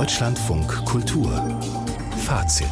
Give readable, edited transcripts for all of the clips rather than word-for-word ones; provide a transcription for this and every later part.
Deutschlandfunk Kultur Fazit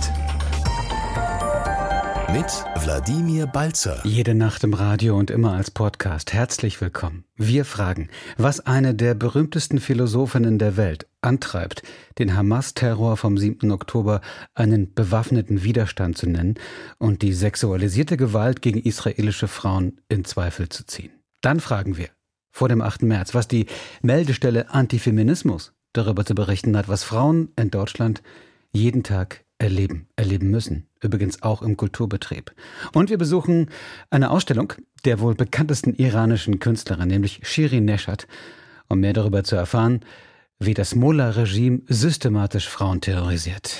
mit Wladimir Balzer. Jede Nacht im Radio und immer als Podcast. Herzlich willkommen. Wir fragen, was eine der berühmtesten Philosophinnen der Welt antreibt, den Hamas-Terror vom 7. Oktober einen bewaffneten Widerstand zu nennen und die sexualisierte Gewalt gegen israelische Frauen in Zweifel zu ziehen. Dann fragen wir, vor dem 8. März, was die Meldestelle Antifeminismus darüber zu berichten hat, was Frauen in Deutschland jeden Tag erleben müssen. Übrigens auch im Kulturbetrieb. Und wir besuchen eine Ausstellung der wohl bekanntesten iranischen Künstlerin, nämlich Shirin Neshat, um mehr darüber zu erfahren, wie das Mullah-Regime systematisch Frauen terrorisiert.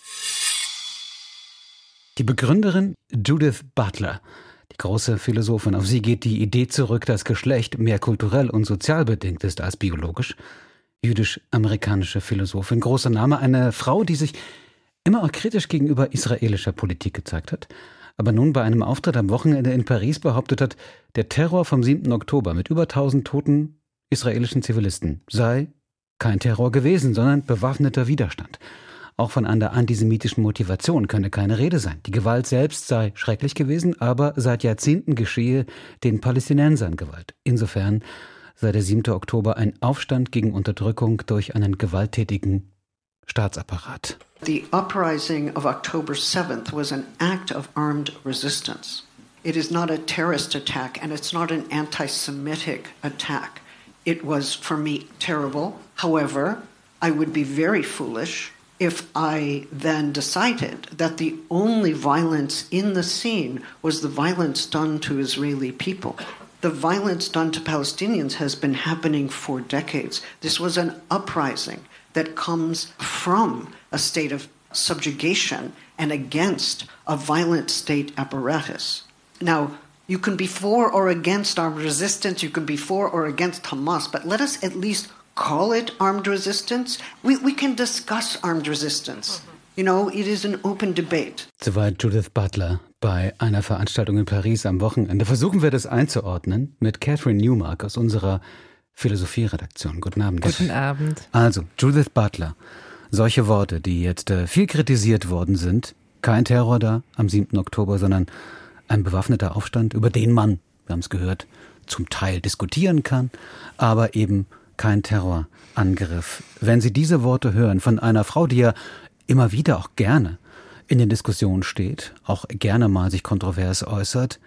Die Begründerin Judith Butler, die große Philosophin, auf sie geht die Idee zurück, dass Geschlecht mehr kulturell und sozial bedingt ist als biologisch. Jüdisch-amerikanische Philosophin, großer Name, eine Frau, die sich immer auch kritisch gegenüber israelischer Politik gezeigt hat, aber nun bei einem Auftritt am Wochenende in Paris behauptet hat, der Terror vom 7. Oktober mit über 1000 toten israelischen Zivilisten sei kein Terror gewesen, sondern bewaffneter Widerstand. Auch von einer antisemitischen Motivation könne keine Rede sein. Die Gewalt selbst sei schrecklich gewesen, aber seit Jahrzehnten geschehe den Palästinensern Gewalt. Insofern sei der 7. Oktober ein Aufstand gegen Unterdrückung durch einen gewalttätigen Staatsapparat. The uprising of October 7th was an act of armed resistance. It is not a terrorist attack and it's not an anti-Semitic attack. It was, for me, terrible. However, I would be very foolish if I then decided that the only violence in the scene was the violence done to Israeli people. The violence done to Palestinians has been happening for decades. This was an uprising that comes from a state of subjugation and against a violent state apparatus. Now, you can be for or against armed resistance, you can be for or against Hamas, but let us at least call it armed resistance. We can discuss armed resistance. You know, it is an open debate. Soweit Judith Butler bei einer Veranstaltung in Paris am Wochenende. Versuchen wir das einzuordnen mit Catherine Newmark aus unserer Philosophie-Redaktion. Guten Abend. Guten Abend. Also, Judith Butler. Solche Worte, die jetzt viel kritisiert worden sind. Kein Terror da am 7. Oktober, sondern ein bewaffneter Aufstand, über den man, wir haben es gehört, zum Teil diskutieren kann, aber eben kein Terrorangriff. Wenn Sie diese Worte hören von einer Frau, die ja immer wieder auch gerne in den Diskussionen steht, auch gerne mal sich kontrovers äußert,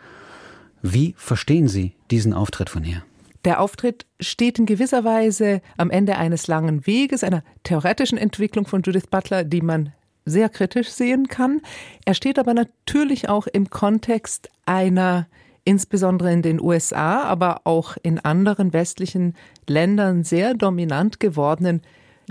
wie verstehen Sie diesen Auftritt von ihr? Der Auftritt steht in gewisser Weise am Ende eines langen Weges, einer theoretischen Entwicklung von Judith Butler, die man sehr kritisch sehen kann. Er steht aber natürlich auch im Kontext einer, insbesondere in den USA, aber auch in anderen westlichen Ländern sehr dominant gewordenen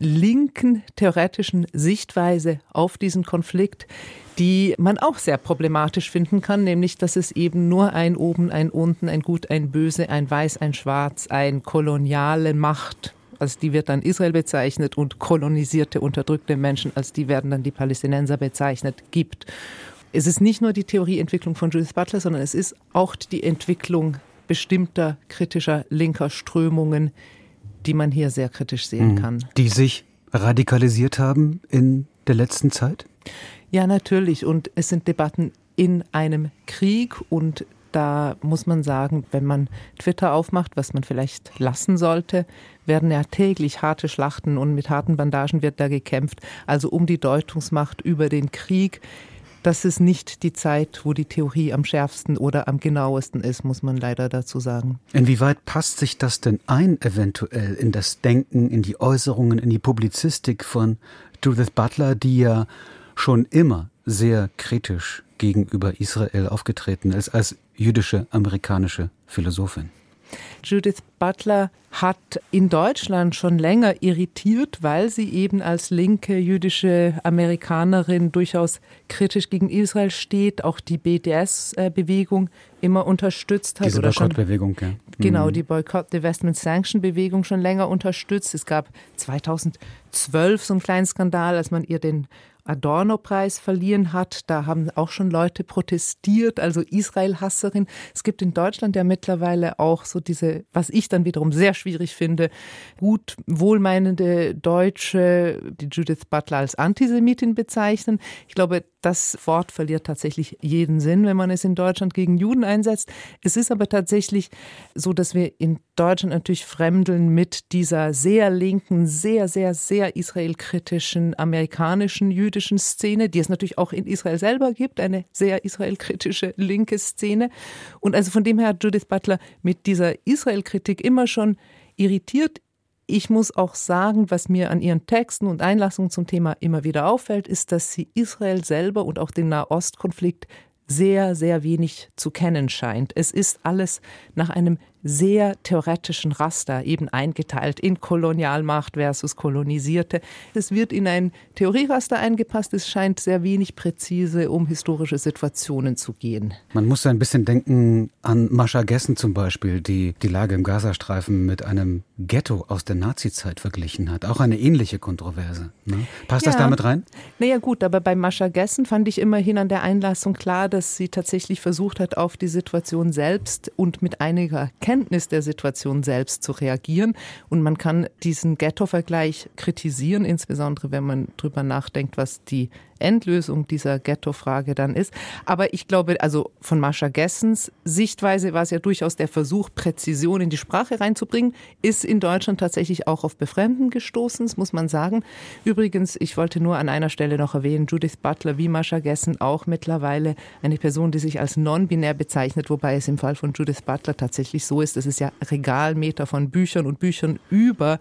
linken theoretischen Sichtweise auf diesen Konflikt, die man auch sehr problematisch finden kann, nämlich, dass es eben nur ein Oben, ein Unten, ein Gut, ein Böse, ein Weiß, ein Schwarz, ein koloniale Macht, als die wird dann Israel bezeichnet, und kolonisierte, unterdrückte Menschen, als die werden dann die Palästinenser bezeichnet, gibt. Es ist nicht nur die Theorieentwicklung von Judith Butler, sondern es ist auch die Entwicklung bestimmter kritischer linker Strömungen, die man hier sehr kritisch sehen kann. Die sich radikalisiert haben in der letzten Zeit? Ja, natürlich. Und es sind Debatten in einem Krieg. Und da muss man sagen, wenn man Twitter aufmacht, was man vielleicht lassen sollte, werden ja täglich harte Schlachten und mit harten Bandagen wird da gekämpft. Also um die Deutungsmacht über den Krieg. Das ist nicht die Zeit, wo die Theorie am schärfsten oder am genauesten ist, muss man leider dazu sagen. Inwieweit passt sich das denn ein, eventuell, in das Denken, in die Äußerungen, in die Publizistik von Judith Butler, die ja schon immer sehr kritisch gegenüber Israel aufgetreten ist, als jüdische amerikanische Philosophin? Judith Butler hat in Deutschland schon länger irritiert, weil sie eben als linke jüdische Amerikanerin durchaus kritisch gegen Israel steht, auch die BDS-Bewegung immer unterstützt hat. Diese Boykottbewegung, ja. Genau, die Boycott-Divestment-Sanction-Bewegung schon länger unterstützt. Es gab 2012 so einen kleinen Skandal, als man ihr den Adorno-Preis verliehen hat. Da haben auch schon Leute protestiert, also Israel-Hasserin. Es gibt in Deutschland ja mittlerweile auch so diese, was ich dann wiederum sehr schwierig finde, gut wohlmeinende Deutsche, die Judith Butler als Antisemitin bezeichnen. Ich glaube, das Wort verliert tatsächlich jeden Sinn, wenn man es in Deutschland gegen Juden einsetzt. Es ist aber tatsächlich so, dass wir in Deutschland natürlich fremdeln mit dieser sehr linken, sehr, sehr, sehr israelkritischen amerikanischen jüdischen Szene, die es natürlich auch in Israel selber gibt, eine sehr israelkritische linke Szene. Und also von dem her hat Judith Butler mit dieser Israelkritik immer schon irritiert. Ich muss auch sagen, was mir an ihren Texten und Einlassungen zum Thema immer wieder auffällt, ist, dass sie Israel selber und auch den Nahostkonflikt sehr, sehr wenig zu kennen scheint. Es ist alles nach einem sehr theoretischen Raster eben eingeteilt in Kolonialmacht versus Kolonisierte. Es wird in ein Theorieraster eingepasst. Es scheint sehr wenig präzise um historische Situationen zu gehen. Man muss ein bisschen denken an Mascha Gessen zum Beispiel, die die Lage im Gazastreifen mit einem Ghetto aus der Nazizeit verglichen hat. Auch eine ähnliche Kontroverse. Ne? Passt das damit rein? Naja gut, aber bei Mascha Gessen fand ich immerhin an der Einlassung klar, dass sie tatsächlich versucht hat, auf die Situation selbst und mit einiger Kenntnis der Situation selbst zu reagieren. Und man kann diesen Ghetto-Vergleich kritisieren, insbesondere wenn man drüber nachdenkt, was die Endlösung dieser Ghetto-Frage dann ist. Aber ich glaube, also von Mascha Gessens Sichtweise war es ja durchaus der Versuch, Präzision in die Sprache reinzubringen, ist in Deutschland tatsächlich auch auf Befremden gestoßen, das muss man sagen. Übrigens, ich wollte nur an einer Stelle noch erwähnen, Judith Butler wie Mascha Gessen auch mittlerweile eine Person, die sich als non-binär bezeichnet, wobei es im Fall von Judith Butler tatsächlich so ist, dass es ja Regalmeter von Büchern und Büchern über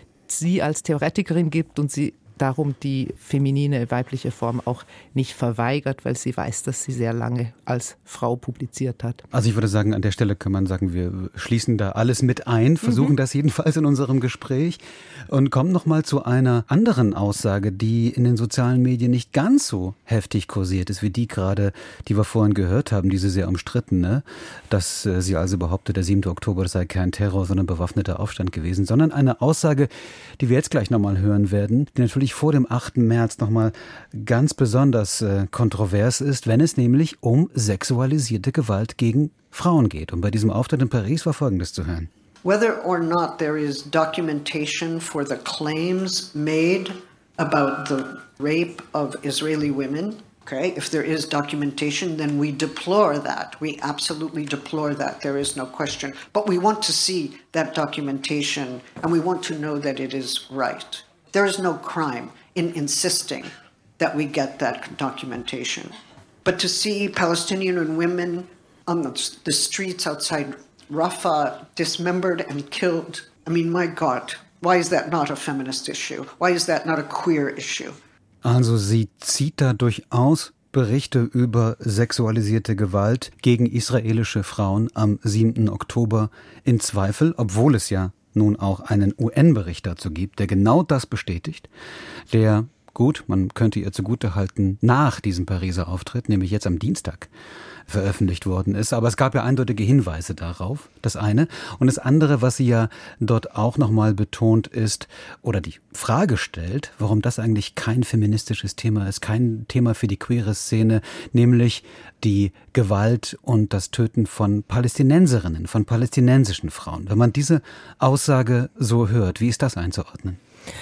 sie als Theoretikerin gibt und sie darum die feminine, weibliche Form auch nicht verweigert, weil sie weiß, dass sie sehr lange als Frau publiziert hat. Also ich würde sagen, an der Stelle kann man sagen, wir schließen da alles mit ein, versuchen das jedenfalls in unserem Gespräch und kommen nochmal zu einer anderen Aussage, die in den sozialen Medien nicht ganz so heftig kursiert ist, wie die gerade, die wir vorhin gehört haben, diese sehr umstrittene, dass sie also behauptet, der 7. Oktober sei kein Terror, sondern bewaffneter Aufstand gewesen, sondern eine Aussage, die wir jetzt gleich nochmal hören werden, die natürlich vor dem 8. März nochmal ganz besonders kontrovers ist, wenn es nämlich um sexualisierte Gewalt gegen Frauen geht. Und bei diesem Auftritt in Paris war Folgendes zu hören. Whether or not there is documentation for the claims made about the rape of Israeli women, okay, if there is documentation, then we deplore that. We absolutely deplore that. There is no question. But we want to see that documentation and we want to know that it is right. There is no crime in insisting that we get that documentation. But to see Palestinian women on the streets outside Rafah dismembered and killed, I mean, my God, why is that not a feminist issue? Why is that not a queer issue? Also sie zieht da durchaus Berichte über sexualisierte Gewalt gegen israelische Frauen am 7. Oktober in Zweifel, obwohl es ja nun auch einen UN-Bericht dazu gibt, der genau das bestätigt, der, gut, man könnte ihr zugutehalten, nach diesem Pariser Auftritt, nämlich jetzt am Dienstag, veröffentlicht worden ist. Aber es gab ja eindeutige Hinweise darauf, das eine. Und das andere, was sie ja dort auch nochmal betont ist, oder die Frage stellt, warum das eigentlich kein feministisches Thema ist, kein Thema für die queere Szene, nämlich die Gewalt und das Töten von Palästinenserinnen, von palästinensischen Frauen. Wenn man diese Aussage so hört, wie ist das einzuordnen?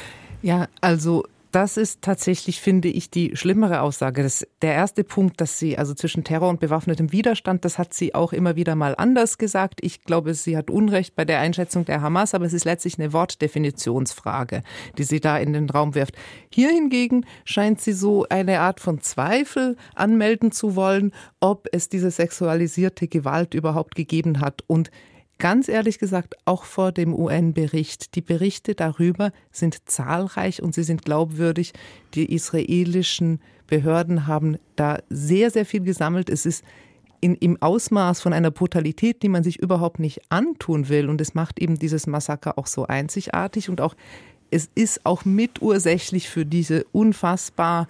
Ja, also das ist tatsächlich, finde ich, die schlimmere Aussage. Der erste Punkt, dass sie also zwischen Terror und bewaffnetem Widerstand, das hat sie auch immer wieder mal anders gesagt. Ich glaube, sie hat Unrecht bei der Einschätzung der Hamas, aber es ist letztlich eine Wortdefinitionsfrage, die sie da in den Raum wirft. Hier hingegen scheint sie so eine Art von Zweifel anmelden zu wollen, ob es diese sexualisierte Gewalt überhaupt gegeben hat. Und ganz ehrlich gesagt, auch vor dem UN-Bericht. Die Berichte darüber sind zahlreich und sie sind glaubwürdig. Die israelischen Behörden haben da sehr, sehr viel gesammelt. Es ist im Ausmaß von einer Brutalität, die man sich überhaupt nicht antun will. Und es macht eben dieses Massaker auch so einzigartig. Und auch es ist auch mitursächlich für diese unfassbar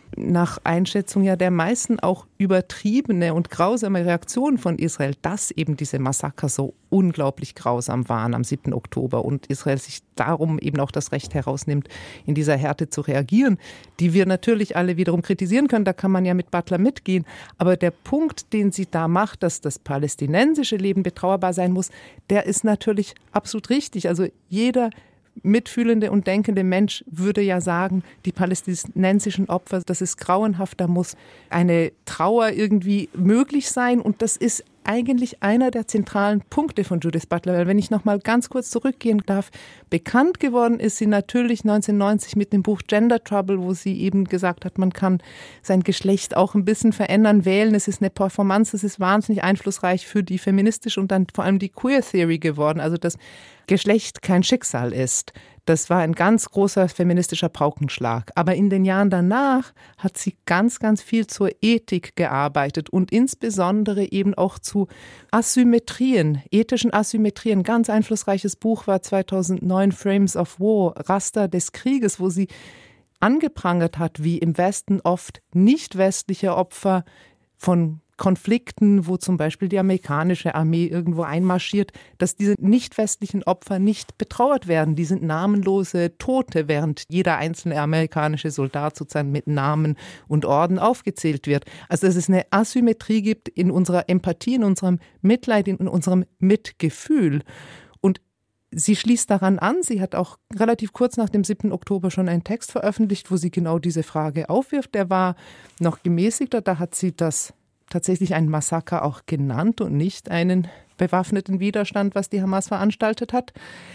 nach Einschätzung ja der meisten auch übertriebene und grausame Reaktion von Israel, dass eben diese Massaker so unglaublich grausam waren am 7. Oktober und Israel sich darum eben auch das Recht herausnimmt, in dieser Härte zu reagieren, die wir natürlich alle wiederum kritisieren können, da kann man ja mit Butler mitgehen, aber der Punkt, den sie da macht, dass das palästinensische Leben betrauerbar sein muss, der ist natürlich absolut richtig. Also jeder mitfühlende und denkende Mensch würde ja sagen, die palästinensischen Opfer, das ist grauenhaft, da muss eine Trauer irgendwie möglich sein und das ist eigentlich einer der zentralen Punkte von Judith Butler, weil wenn ich noch mal ganz kurz zurückgehen darf, bekannt geworden ist sie natürlich 1990 mit dem Buch Gender Trouble, wo sie eben gesagt hat, man kann sein Geschlecht auch ein bisschen verändern, wählen, es ist eine Performance, es ist wahnsinnig einflussreich für die feministische und dann vor allem die Queer Theory geworden, also dass Geschlecht kein Schicksal ist. Das war ein ganz großer feministischer Paukenschlag. Aber in den Jahren danach hat sie ganz, ganz viel zur Ethik gearbeitet und insbesondere eben auch zu Asymmetrien, ethischen Asymmetrien. Ein ganz einflussreiches Buch war 2009 Frames of War, Raster des Krieges, wo sie angeprangert hat, wie im Westen oft nicht westliche Opfer von Konflikten, wo zum Beispiel die amerikanische Armee irgendwo einmarschiert, dass diese nicht westlichen Opfer nicht betrauert werden. Die sind namenlose Tote, während jeder einzelne amerikanische Soldat sozusagen mit Namen und Orden aufgezählt wird. Also dass es eine Asymmetrie gibt in unserer Empathie, in unserem Mitleid, in unserem Mitgefühl. Und sie schließt daran an, sie hat auch relativ kurz nach dem 7. Oktober schon einen Text veröffentlicht, wo sie genau diese Frage aufwirft. Der war noch gemäßigter, da hat sie das tatsächlich ein Massaker auch genannt und nicht einen bewaffneten Widerstand, was die Hamas veranstaltet hat.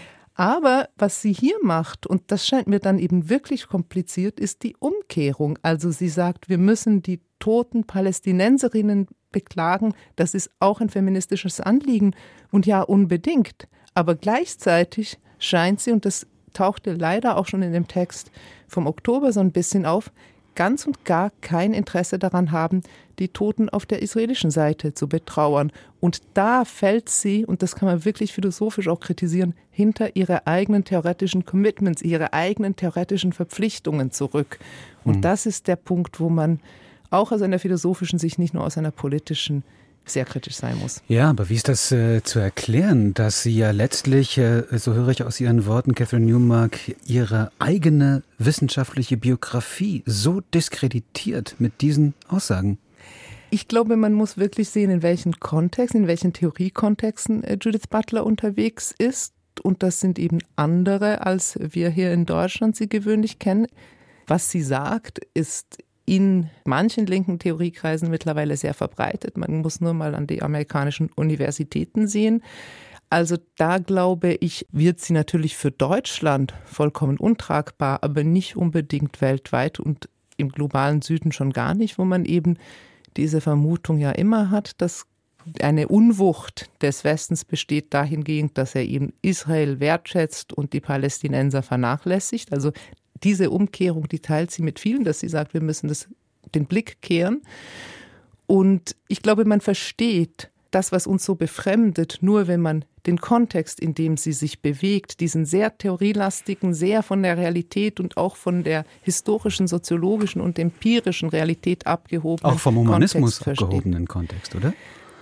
Aber was sie hier macht, und das scheint mir dann eben wirklich kompliziert, ist die Umkehrung. Also sie sagt, wir müssen die toten Palästinenserinnen beklagen. Das ist auch ein feministisches Anliegen und ja, unbedingt. Aber gleichzeitig scheint sie, und das tauchte leider auch schon in dem Text vom Oktober so ein bisschen auf, ganz und gar kein Interesse daran haben, die Toten auf der israelischen Seite zu betrauern. Und da fällt sie, und das kann man wirklich philosophisch auch kritisieren, hinter ihre eigenen theoretischen Commitments, ihre eigenen theoretischen Verpflichtungen zurück. Und das ist der Punkt, wo man auch aus einer philosophischen Sicht, nicht nur aus einer politischen, sehr kritisch sein muss. Ja, aber wie ist das zu erklären, dass sie ja letztlich, so höre ich aus Ihren Worten, Catherine Newmark, ihre eigene wissenschaftliche Biografie so diskreditiert mit diesen Aussagen? Ich glaube, man muss wirklich sehen, in welchen Kontexten, in welchen Theoriekontexten Judith Butler unterwegs ist. Und das sind eben andere, als wir hier in Deutschland sie gewöhnlich kennen. Was sie sagt, ist in manchen linken Theoriekreisen mittlerweile sehr verbreitet. Man muss nur mal an die amerikanischen Universitäten sehen. Also da glaube ich, wird sie natürlich für Deutschland vollkommen untragbar, aber nicht unbedingt weltweit und im globalen Süden schon gar nicht, wo man eben diese Vermutung ja immer hat, dass eine Unwucht des Westens besteht dahingehend, dass er eben Israel wertschätzt und die Palästinenser vernachlässigt. Also diese Umkehrung, die teilt sie mit vielen, dass sie sagt, wir müssen den Blick kehren. Und ich glaube, man versteht das, was uns so befremdet, nur wenn man den Kontext, in dem sie sich bewegt, diesen sehr theorielastigen, sehr von der Realität und auch von der historischen, soziologischen und empirischen Realität abgehobenen auch vom Humanismus Kontext abgehobenen Kontext, oder?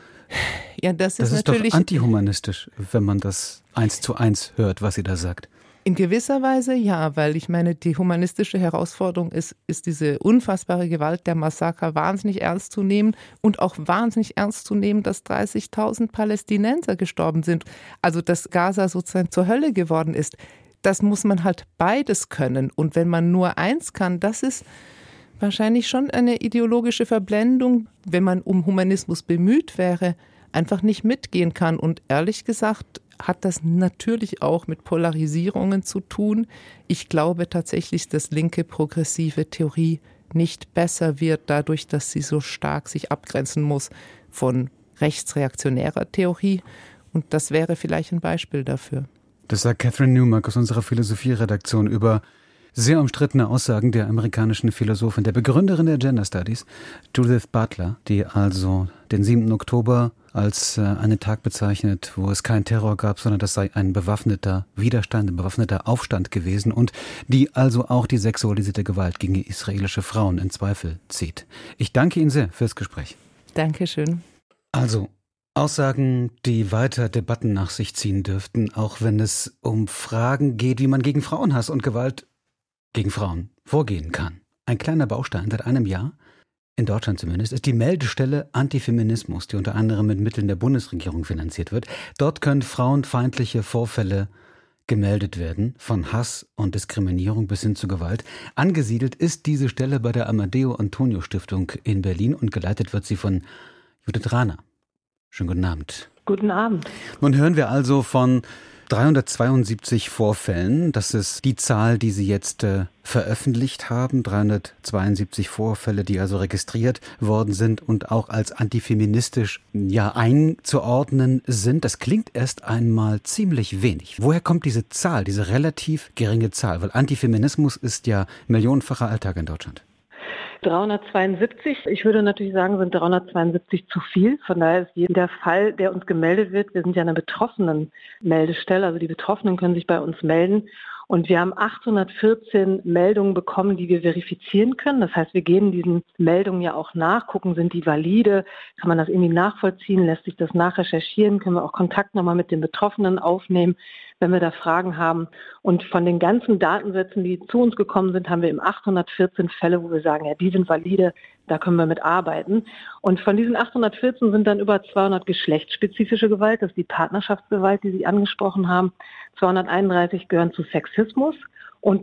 Ja, das ist natürlich doch antihumanistisch, wenn man das 1:1 hört, was sie da sagt. In gewisser Weise ja, weil ich meine, die humanistische Herausforderung ist diese unfassbare Gewalt der Massaker wahnsinnig ernst zu nehmen und auch wahnsinnig ernst zu nehmen, dass 30.000 Palästinenser gestorben sind. Also dass Gaza sozusagen zur Hölle geworden ist. Das muss man halt beides können. Und wenn man nur eins kann, das ist wahrscheinlich schon eine ideologische Verblendung, wenn man um Humanismus bemüht wäre, einfach nicht mitgehen kann. Und ehrlich gesagt hat das natürlich auch mit Polarisierungen zu tun. Ich glaube tatsächlich, dass linke progressive Theorie nicht besser wird, dadurch, dass sie so stark sich abgrenzen muss von rechtsreaktionärer Theorie. Und das wäre vielleicht ein Beispiel dafür. Das sagt Catherine Newmark aus unserer Philosophie-Redaktion über Sehr umstrittene Aussagen der amerikanischen Philosophin, der Begründerin der Gender Studies, Judith Butler, die also den 7. Oktober als einen Tag bezeichnet, wo es keinen Terror gab, sondern das sei ein bewaffneter Widerstand, ein bewaffneter Aufstand gewesen und die also auch die sexualisierte Gewalt gegen israelische Frauen in Zweifel zieht. Ich danke Ihnen sehr fürs Gespräch. Dankeschön. Also, Aussagen, die weiter Debatten nach sich ziehen dürften, auch wenn es um Fragen geht, wie man gegen Frauenhass und Gewalt gegen Frauen vorgehen kann. Ein kleiner Baustein seit einem Jahr, in Deutschland zumindest, ist die Meldestelle Antifeminismus, die unter anderem mit Mitteln der Bundesregierung finanziert wird. Dort können frauenfeindliche Vorfälle gemeldet werden, von Hass und Diskriminierung bis hin zu Gewalt. Angesiedelt ist diese Stelle bei der Amadeo Antonio Stiftung in Berlin und geleitet wird sie von Judith Rahner. Schönen guten Abend. Guten Abend. Nun hören wir also von 372 Vorfällen. Das ist die Zahl, die Sie jetzt veröffentlicht haben. 372 Vorfälle, die also registriert worden sind und auch als antifeministisch einzuordnen sind. Das klingt erst einmal ziemlich wenig. Woher kommt diese Zahl, diese relativ geringe Zahl? Weil Antifeminismus ist ja millionenfacher Alltag in Deutschland. 372. Ich würde natürlich sagen, sind 372 zu viel. Von daher ist jeder Fall, der uns gemeldet wird, wir sind ja eine Betroffenen-Meldestelle, also die Betroffenen können sich bei uns melden. Und wir haben 814 Meldungen bekommen, die wir verifizieren können. Das heißt, wir gehen diesen Meldungen ja auch nach, gucken, sind die valide, kann man das irgendwie nachvollziehen, lässt sich das nachrecherchieren, können wir auch Kontakt nochmal mit den Betroffenen aufnehmen, wenn wir da Fragen haben. Und von den ganzen Datensätzen, die zu uns gekommen sind, haben wir eben 814 Fälle, wo wir sagen, ja, die sind valide, da können wir mit arbeiten. Und von diesen 814 sind dann über 200 geschlechtsspezifische Gewalt, das ist die Partnerschaftsgewalt, die Sie angesprochen haben. 231 gehören zu Sexismus und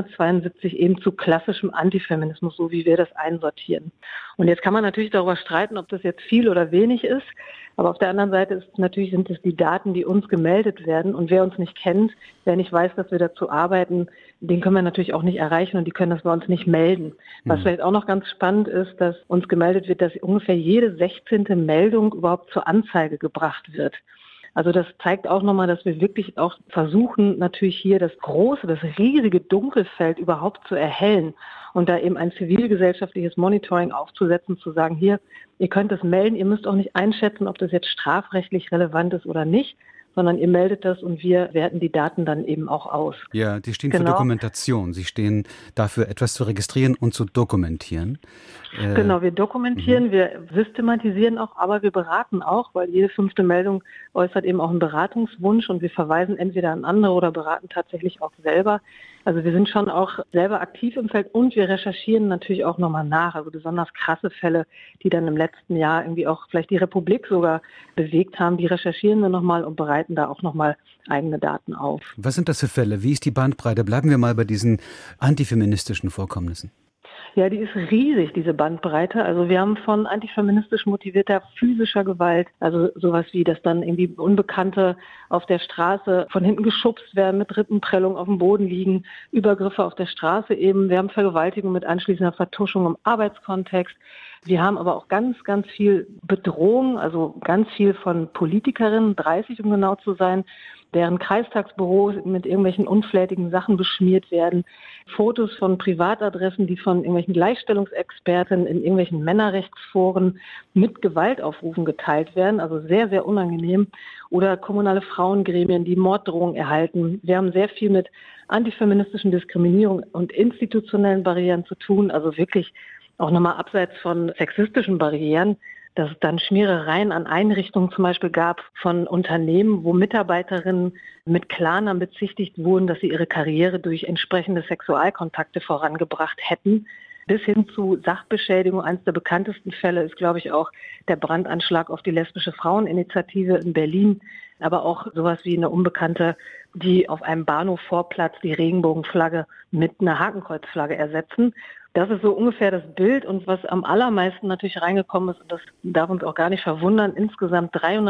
372 eben zu klassischem Antifeminismus, so wie wir das einsortieren. Und jetzt kann man natürlich darüber streiten, ob das jetzt viel oder wenig ist. Aber auf der anderen Seite sind es die Daten, die uns gemeldet werden. Und wer uns nicht kennt, wer nicht weiß, dass wir dazu arbeiten, den können wir natürlich auch nicht erreichen und die können das bei uns nicht melden. Was vielleicht auch noch ganz spannend ist, dass uns gemeldet wird, dass ungefähr jede 16. Meldung überhaupt zur Anzeige gebracht wird. Also das zeigt auch nochmal, dass wir wirklich auch versuchen, natürlich hier das riesige Dunkelfeld überhaupt zu erhellen und da eben ein zivilgesellschaftliches Monitoring aufzusetzen, zu sagen, hier, ihr könnt es melden, ihr müsst auch nicht einschätzen, ob das jetzt strafrechtlich relevant ist oder nicht, sondern ihr meldet das und wir werten die Daten dann eben auch aus. Ja, die stehen für Dokumentation. Sie stehen dafür, etwas zu registrieren und zu dokumentieren. Genau, wir dokumentieren, wir systematisieren auch, aber wir beraten auch, weil jede 5. Meldung äußert eben auch einen Beratungswunsch und wir verweisen entweder an andere oder beraten tatsächlich auch selber. Also wir sind schon auch selber aktiv im Feld und wir recherchieren natürlich auch nochmal nach. Also besonders krasse Fälle, die dann im letzten Jahr irgendwie auch vielleicht die Republik sogar bewegt haben, die recherchieren wir nochmal und bereiten da auch nochmal eigene Daten auf. Was sind das für Fälle? Wie ist die Bandbreite? Bleiben wir mal bei diesen antifeministischen Vorkommnissen. Ja, die ist riesig, diese Bandbreite. Also wir haben von antifeministisch motivierter physischer Gewalt, also sowas wie, dass dann irgendwie Unbekannte auf der Straße von hinten geschubst werden, mit Rippenprellung auf dem Boden liegen, Übergriffe auf der Straße eben. Wir haben Vergewaltigung mit anschließender Vertuschung im Arbeitskontext. Wir haben aber auch ganz, ganz viel Bedrohung, also ganz viel von Politikerinnen, 30 um genau zu sein, deren Kreistagsbüros mit irgendwelchen unflätigen Sachen beschmiert werden. Fotos von Privatadressen, die von irgendwelchen Gleichstellungsexperten in irgendwelchen Männerrechtsforen mit Gewaltaufrufen geteilt werden, also sehr, sehr unangenehm. Oder kommunale Frauengremien, die Morddrohungen erhalten. Wir haben sehr viel mit antifeministischen Diskriminierung und institutionellen Barrieren zu tun, also wirklich auch nochmal abseits von sexistischen Barrieren, dass es dann Schmierereien an Einrichtungen zum Beispiel gab von Unternehmen, wo Mitarbeiterinnen mit Klarnamen bezichtigt wurden, dass sie ihre Karriere durch entsprechende Sexualkontakte vorangebracht hätten, bis hin zu Sachbeschädigung. Eines der bekanntesten Fälle ist, glaube ich, auch der Brandanschlag auf die lesbische Fraueninitiative in Berlin, aber auch sowas wie eine Unbekannte, die auf einem Bahnhofvorplatz die Regenbogenflagge mit einer Hakenkreuzflagge ersetzen. Das ist so ungefähr das Bild und was am allermeisten natürlich reingekommen ist, und das darf uns auch gar nicht verwundern, insgesamt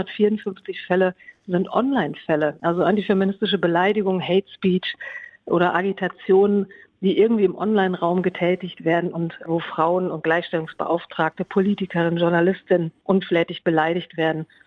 354 Fälle sind Online-Fälle, also antifeministische Beleidigung, Hate Speech oder Agitationen, die irgendwie im Online-Raum getätigt werden und wo Frauen und Gleichstellungsbeauftragte, Politikerinnen, Journalistinnen unflätig beleidigt werden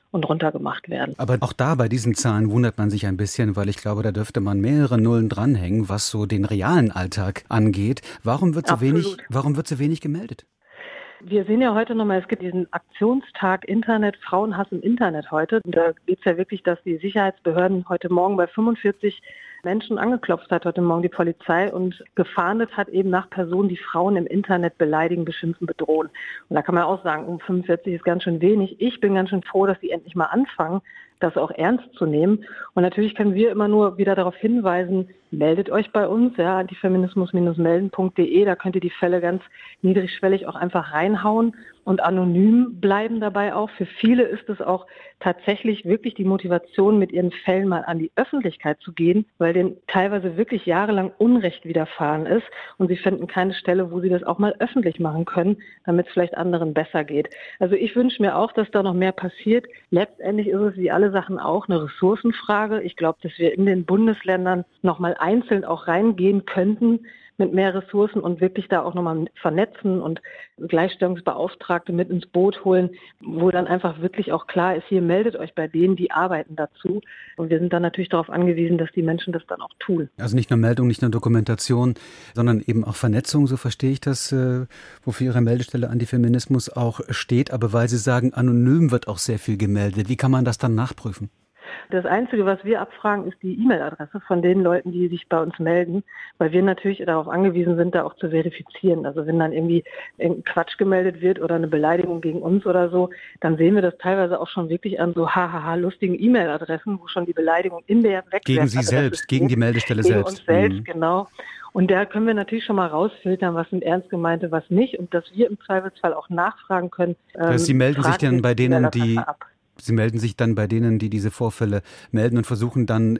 und runtergemacht werden. Aber auch da bei diesen Zahlen wundert man sich ein bisschen, weil ich glaube, da dürfte man mehrere Nullen dranhängen, was so den realen Alltag angeht. Warum wird so wenig gemeldet? Wir sehen ja heute nochmal, es gibt diesen Aktionstag Internet, Frauenhass im Internet heute. Und da geht es ja wirklich, dass die Sicherheitsbehörden heute Morgen bei 45 Menschen angeklopft hat, heute Morgen die Polizei, und gefahndet hat eben nach Personen, die Frauen im Internet beleidigen, beschimpfen, bedrohen. Und da kann man auch sagen, 45 ist ganz schön wenig. Ich bin ganz schön froh, dass die endlich mal anfangen, das auch ernst zu nehmen. Und natürlich können wir immer nur wieder darauf hinweisen, meldet euch bei uns, ja, antifeminismus-melden.de, da könnt ihr die Fälle ganz niedrigschwellig auch einfach reinhauen und anonym bleiben dabei auch. Für viele ist es auch tatsächlich wirklich die Motivation, mit ihren Fällen mal an die Öffentlichkeit zu gehen, weil denen teilweise wirklich jahrelang Unrecht widerfahren ist und sie finden keine Stelle, wo sie das auch mal öffentlich machen können, damit es vielleicht anderen besser geht. Also ich wünsche mir auch, dass da noch mehr passiert. Letztendlich ist es wie alle Sachen auch eine Ressourcenfrage. Ich glaube, dass wir in den Bundesländern nochmal einzeln auch reingehen könnten mit mehr Ressourcen und wirklich da auch nochmal vernetzen und Gleichstellungsbeauftragte mit ins Boot holen, wo dann einfach wirklich auch klar ist, hier meldet euch bei denen, die arbeiten dazu. Und wir sind dann natürlich darauf angewiesen, dass die Menschen das dann auch tun. Also nicht nur Meldung, nicht nur Dokumentation, sondern eben auch Vernetzung, so verstehe ich das, wofür Ihre Meldestelle Antifeminismus auch steht. Aber weil Sie sagen, anonym wird auch sehr viel gemeldet. Wie kann man das dann nachprüfen? Das Einzige, was wir abfragen, ist die E-Mail-Adresse von den Leuten, die sich bei uns melden, weil wir natürlich darauf angewiesen sind, da auch zu verifizieren. Also wenn dann irgendwie irgendein Quatsch gemeldet wird oder eine Beleidigung gegen uns oder so, dann sehen wir das teilweise auch schon wirklich an so lustigen E-Mail-Adressen, wo schon die Beleidigung in der Wegwerf. Gegen Sie selbst, gegen die Meldestelle gegen selbst. Uns selbst, genau. Und da können wir natürlich schon mal rausfiltern, was sind ernst gemeinte, was nicht, und dass wir im Zweifelsfall auch nachfragen können. Sie melden sich dann bei denen, Sie melden sich dann bei denen, die diese Vorfälle melden und versuchen dann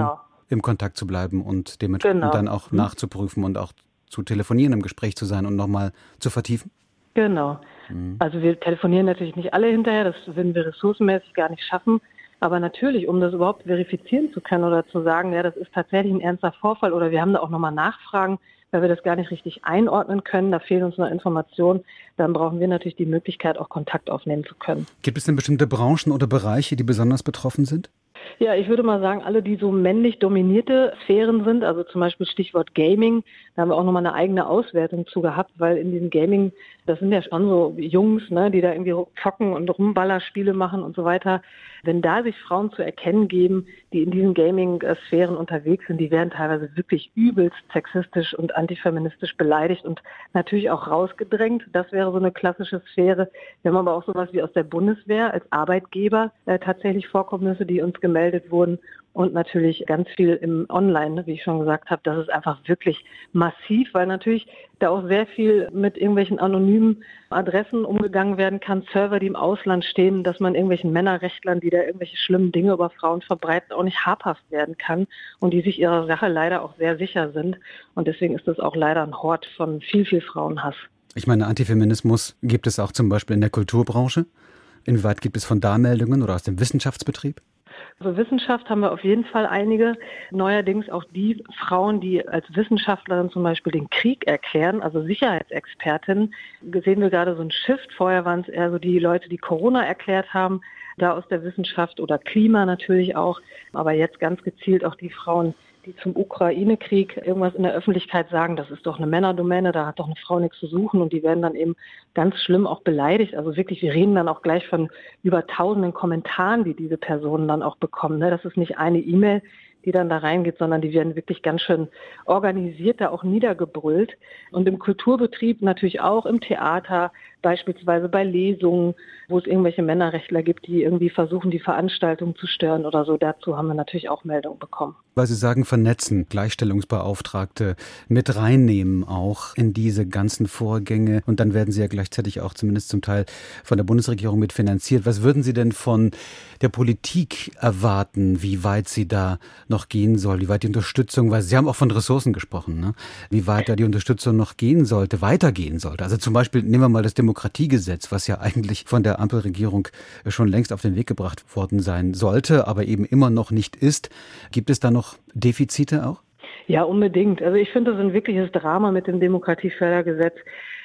im Kontakt zu bleiben und dementsprechend dann auch nachzuprüfen und auch zu telefonieren, im Gespräch zu sein und nochmal zu vertiefen? Genau. Also wir telefonieren natürlich nicht alle hinterher, das würden wir ressourcenmäßig gar nicht schaffen. Aber natürlich, um das überhaupt verifizieren zu können oder zu sagen, ja, das ist tatsächlich ein ernster Vorfall oder wir haben da auch nochmal Nachfragen, weil wir das gar nicht richtig einordnen können, da fehlen uns noch Informationen, dann brauchen wir natürlich die Möglichkeit, auch Kontakt aufnehmen zu können. Gibt es denn bestimmte Branchen oder Bereiche, die besonders betroffen sind? Ja, ich würde mal sagen, alle, die so männlich dominierte Sphären sind, also zum Beispiel Stichwort Gaming, da haben wir auch nochmal eine eigene Auswertung zu gehabt, weil in diesem Gaming, das sind ja schon so Jungs, ne, die da irgendwie zocken und Rumballerspiele machen und so weiter. Wenn da sich Frauen zu erkennen geben, die in diesen Gaming-Sphären unterwegs sind, die werden teilweise wirklich übelst sexistisch und antifeministisch beleidigt und natürlich auch rausgedrängt. Das wäre so eine klassische Sphäre. Wir haben aber auch sowas wie aus der Bundeswehr als Arbeitgeber tatsächlich Vorkommnisse, die uns gemeldet wurden. Und natürlich ganz viel im Online, wie ich schon gesagt habe, das ist einfach wirklich massiv, weil natürlich da auch sehr viel mit irgendwelchen anonymen Adressen umgegangen werden kann, Server, die im Ausland stehen, dass man irgendwelchen Männerrechtlern, die da irgendwelche schlimmen Dinge über Frauen verbreiten, auch nicht habhaft werden kann und die sich ihrer Sache leider auch sehr sicher sind. Und deswegen ist das auch leider ein Hort von viel, viel Frauenhass. Ich meine, Antifeminismus gibt es auch zum Beispiel in der Kulturbranche. Inwieweit gibt es von da Meldungen oder aus dem Wissenschaftsbetrieb? Also Wissenschaft haben wir auf jeden Fall einige. Neuerdings auch die Frauen, die als Wissenschaftlerin zum Beispiel den Krieg erklären, also Sicherheitsexpertinnen. Sehen wir gerade so einen Shift. Vorher waren es eher so die Leute, die Corona erklärt haben, da aus der Wissenschaft oder Klima natürlich auch. Aber jetzt ganz gezielt auch die Frauen, die zum Ukraine-Krieg irgendwas in der Öffentlichkeit sagen, das ist doch eine Männerdomäne, da hat doch eine Frau nichts zu suchen und die werden dann eben ganz schlimm auch beleidigt. Also wirklich, wir reden dann auch gleich von über tausenden Kommentaren, die diese Personen dann auch bekommen. Das ist nicht eine E-Mail, die dann da reingeht, sondern die werden wirklich ganz schön organisiert, da auch niedergebrüllt. Und im Kulturbetrieb natürlich auch, im Theater, beispielsweise bei Lesungen, wo es irgendwelche Männerrechtler gibt, die irgendwie versuchen, die Veranstaltung zu stören oder so. Dazu haben wir natürlich auch Meldungen bekommen. Weil Sie sagen, vernetzen, Gleichstellungsbeauftragte mit reinnehmen auch in diese ganzen Vorgänge. Und dann werden sie ja gleichzeitig auch zumindest zum Teil von der Bundesregierung mitfinanziert. Was würden Sie denn von der Politik erwarten, wie weit sie da noch gehen soll, wie weit die Unterstützung, weil Sie haben auch von Ressourcen gesprochen, ne? Wie weit da die Unterstützung noch gehen sollte, weitergehen sollte. Also zum Beispiel nehmen wir mal das Demokratiegesetz, was ja eigentlich von der Ampelregierung schon längst auf den Weg gebracht worden sein sollte, aber eben immer noch nicht ist. Gibt es da noch Defizite auch? Ja, unbedingt. Also ich finde, das ist ein wirkliches Drama mit dem Demokratiefördergesetz.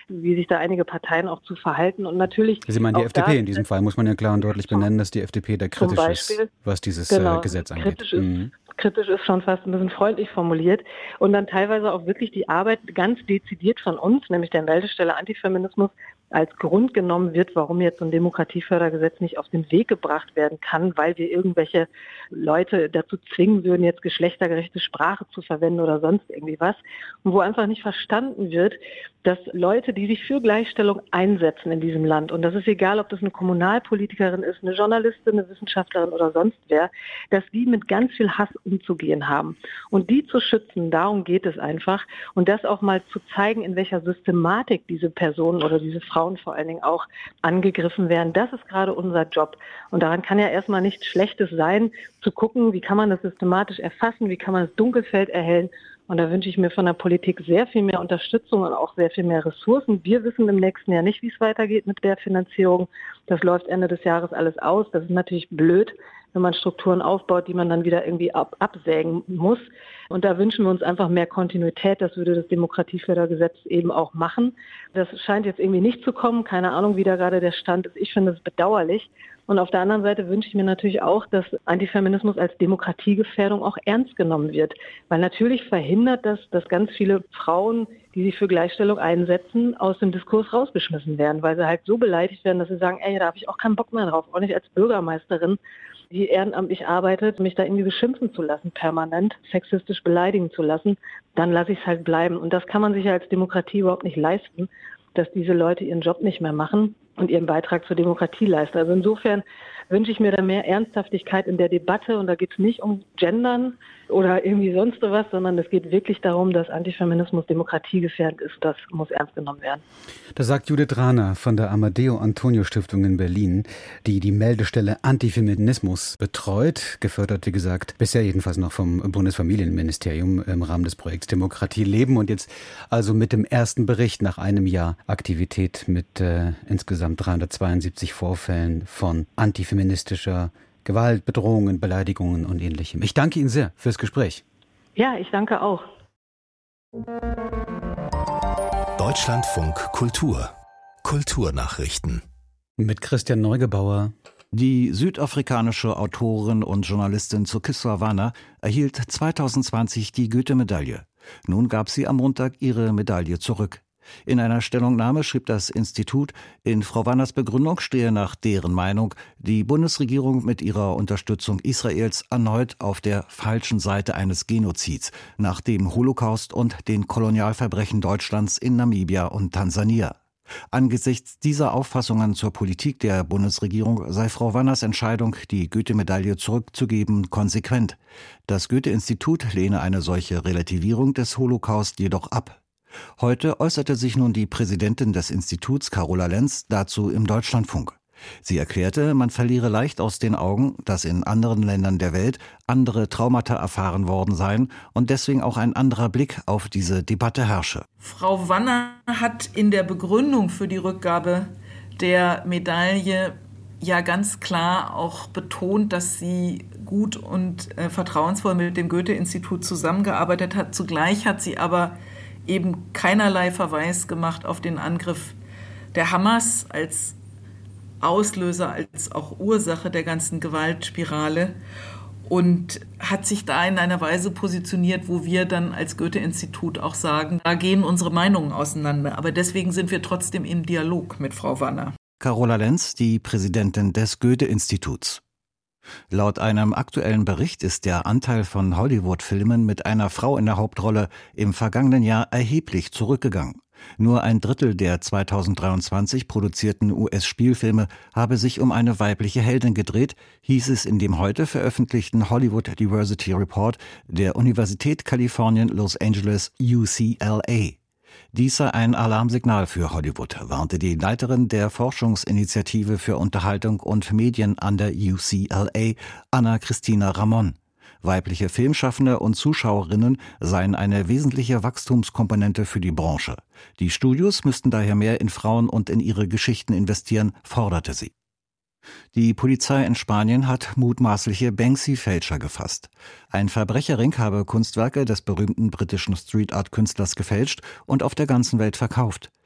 wie sich da einige Parteien auch zu verhalten. Und natürlich. Sie meinen die FDP in diesem Fall, muss man ja klar und deutlich benennen, dass die FDP da kritisch ist, was dieses Gesetz angeht. Kritisch ist schon fast ein bisschen freundlich formuliert und dann teilweise auch wirklich die Arbeit ganz dezidiert von uns, nämlich der Meldestelle Antifeminismus, als Grund genommen wird, warum jetzt so ein Demokratiefördergesetz nicht auf den Weg gebracht werden kann, weil wir irgendwelche Leute dazu zwingen würden, jetzt geschlechtergerechte Sprache zu verwenden oder sonst irgendwie was. Und wo einfach nicht verstanden wird, dass Leute, die sich für Gleichstellung einsetzen in diesem Land, und das ist egal, ob das eine Kommunalpolitikerin ist, eine Journalistin, eine Wissenschaftlerin oder sonst wer, dass die mit ganz viel Hass umzugehen haben. Und die zu schützen, darum geht es einfach. Und das auch mal zu zeigen, in welcher Systematik diese Personen oder diese Frauen vor allen Dingen auch angegriffen werden, das ist gerade unser Job. Und daran kann ja erstmal nichts Schlechtes sein, zu gucken, wie kann man das systematisch erfassen, wie kann man das Dunkelfeld erhellen. Und da wünsche ich mir von der Politik sehr viel mehr Unterstützung und auch sehr viel mehr Ressourcen. Wir wissen im nächsten Jahr nicht, wie es weitergeht mit der Finanzierung. Das läuft Ende des Jahres alles aus. Das ist natürlich blöd, wenn man Strukturen aufbaut, die man dann wieder irgendwie absägen muss. Und da wünschen wir uns einfach mehr Kontinuität. Das würde das Demokratiefördergesetz eben auch machen. Das scheint jetzt irgendwie nicht zu kommen. Keine Ahnung, wie da gerade der Stand ist. Ich finde es bedauerlich. Und auf der anderen Seite wünsche ich mir natürlich auch, dass Antifeminismus als Demokratiegefährdung auch ernst genommen wird. Weil natürlich verhindert das, dass ganz viele Frauen, die sich für Gleichstellung einsetzen, aus dem Diskurs rausgeschmissen werden, weil sie halt so beleidigt werden, dass sie sagen, da habe ich auch keinen Bock mehr drauf, auch nicht als Bürgermeisterin, die ehrenamtlich arbeitet, mich da irgendwie beschimpfen zu lassen, permanent, sexistisch beleidigen zu lassen, dann lasse ich es halt bleiben. Und das kann man sich ja als Demokratie überhaupt nicht leisten, dass diese Leute ihren Job nicht mehr machen und ihren Beitrag zur Demokratie leisten. Also insofern wünsche ich mir da mehr Ernsthaftigkeit in der Debatte und da geht es nicht um Gendern oder irgendwie sonst was, sondern es geht wirklich darum, dass Antifeminismus demokratiegefährdend ist. Das muss ernst genommen werden. Das sagt Judith Rahner von der Amadeo-Antonio-Stiftung in Berlin, die die Meldestelle Antifeminismus betreut, gefördert, wie gesagt, bisher jedenfalls noch vom Bundesfamilienministerium im Rahmen des Projekts Demokratie leben und jetzt also mit dem ersten Bericht nach einem Jahr Aktivität mit insgesamt 372 Vorfällen von antifeministischer Gewalt, Bedrohungen, Beleidigungen und Ähnlichem. Ich danke Ihnen sehr fürs Gespräch. Ja, ich danke auch. Deutschlandfunk Kultur. Kulturnachrichten. Mit Christian Neugebauer. Die südafrikanische Autorin und Journalistin Zukiswa Wana erhielt 2020 die Goethe-Medaille. Nun gab sie am Montag ihre Medaille zurück. In einer Stellungnahme schrieb das Institut, in Frau Wanas Begründung stehe nach deren Meinung die Bundesregierung mit ihrer Unterstützung Israels erneut auf der falschen Seite eines Genozids nach dem Holocaust und den Kolonialverbrechen Deutschlands in Namibia und Tansania. Angesichts dieser Auffassungen zur Politik der Bundesregierung sei Frau Wanas Entscheidung, die Goethe-Medaille zurückzugeben, konsequent. Das Goethe-Institut lehne eine solche Relativierung des Holocaust jedoch ab. Heute äußerte sich nun die Präsidentin des Instituts, Carola Lenz, dazu im Deutschlandfunk. Sie erklärte, man verliere leicht aus den Augen, dass in anderen Ländern der Welt andere Traumata erfahren worden seien und deswegen auch ein anderer Blick auf diese Debatte herrsche. Frau Wana hat in der Begründung für die Rückgabe der Medaille ja ganz klar auch betont, dass sie gut und vertrauensvoll mit dem Goethe-Institut zusammengearbeitet hat. Zugleich hat sie aber eben keinerlei Verweis gemacht auf den Angriff der Hamas als Auslöser, als auch Ursache der ganzen Gewaltspirale und hat sich da in einer Weise positioniert, wo wir dann als Goethe-Institut auch sagen, da gehen unsere Meinungen auseinander. Aber deswegen sind wir trotzdem im Dialog mit Frau Wana. Carola Lenz, die Präsidentin des Goethe-Instituts. Laut einem aktuellen Bericht ist der Anteil von Hollywood-Filmen mit einer Frau in der Hauptrolle im vergangenen Jahr erheblich zurückgegangen. Nur ein Drittel der 2023 produzierten US-Spielfilme habe sich um eine weibliche Heldin gedreht, hieß es in dem heute veröffentlichten Hollywood Diversity Report der Universität Kalifornien Los Angeles UCLA. Dies sei ein Alarmsignal für Hollywood, warnte die Leiterin der Forschungsinitiative für Unterhaltung und Medien an der UCLA, Anna-Christina Ramon. Weibliche Filmschaffende und Zuschauerinnen seien eine wesentliche Wachstumskomponente für die Branche. Die Studios müssten daher mehr in Frauen und in ihre Geschichten investieren, forderte sie. Die Polizei in Spanien hat mutmaßliche Banksy-Fälscher gefasst. Ein Verbrecherring habe Kunstwerke des berühmten britischen Street-Art-Künstlers gefälscht und auf der ganzen Welt verkauft.